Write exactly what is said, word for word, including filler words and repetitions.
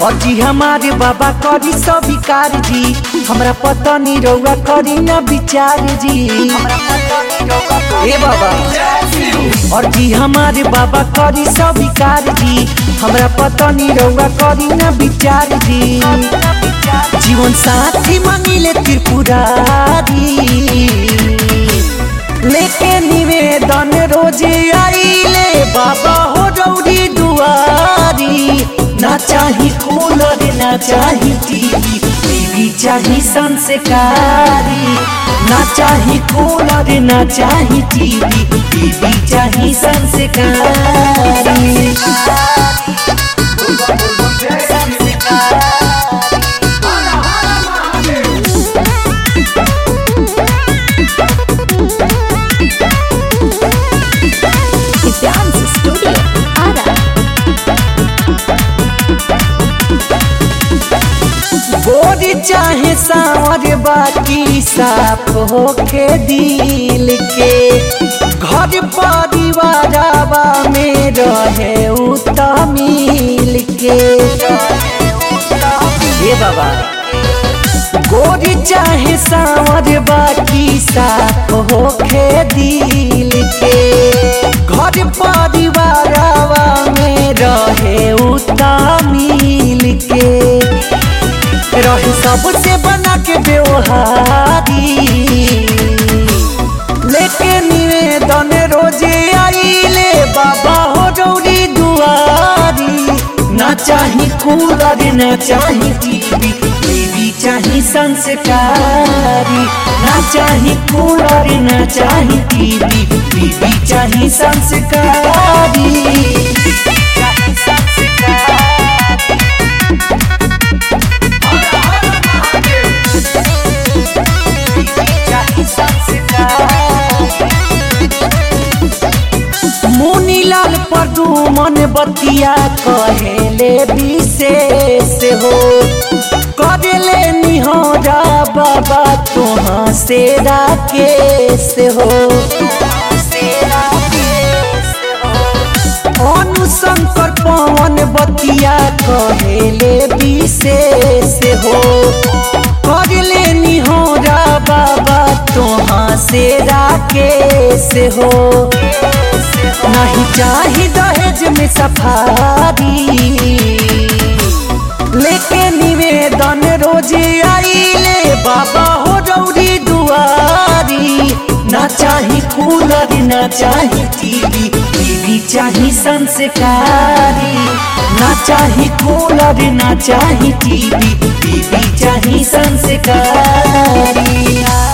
और जी हमारे बाबा करी सब विकार जी, हमरा पता नहीं रउआ करी ना विचार जी। ए बाबा और जी हमारे बाबा करी सब विकार जी, हमरा पता नहीं रउआ करी ना विचार जी। जीवन साथी मांगिले त्रिपुरारी, लेके निवेदन रोजे आइले बाबा हो रौरी दुआरी। ना चाही कूलर ना चाही टीवी, टीवी चाही संस्कारी। ना चाही कूलर ना चाही टीवी, टीवी चाही संस्कारी। गोरी चाहे सावर बाकी साफ होके दिल के, घर परिवारवा में रहे उतमिल के। ए बाबा गोरी चाहे सावर बाकी साफ होके दिल के, घर परिवारवा में रहे उतमिल के। रहे सबसे बना के व्यवहारी, लेके निवेदन रोजे आइले बाबा हो रौरी दुआरी। ना चाही कूलर ना चाही टीवी, टीवी चाही संस्कारी। ना चाही कूलर ना चाही टीवी, टीवी चाही संस्कारी। मुनीलाल प्रदुमन बतिया कहेले विशेष हो, करेले निहोरा बाबा तुहाँ से राकेश हो। अनुशंकर पवन बतिया कहेले विशेष हो, करेले निहोरा बाबा तुहाँ से राकेश हो। नहीं चाही दहेज में सफारी, लेके निवेदन रोजे आइले बाबा हो रौरी दुआरी। ना चाही कूलर ना चाही टीवी, टीवी चाही संस्कारी। ना चाही कूलर ना चाही टीवी, टीवी चाही संस्कारी।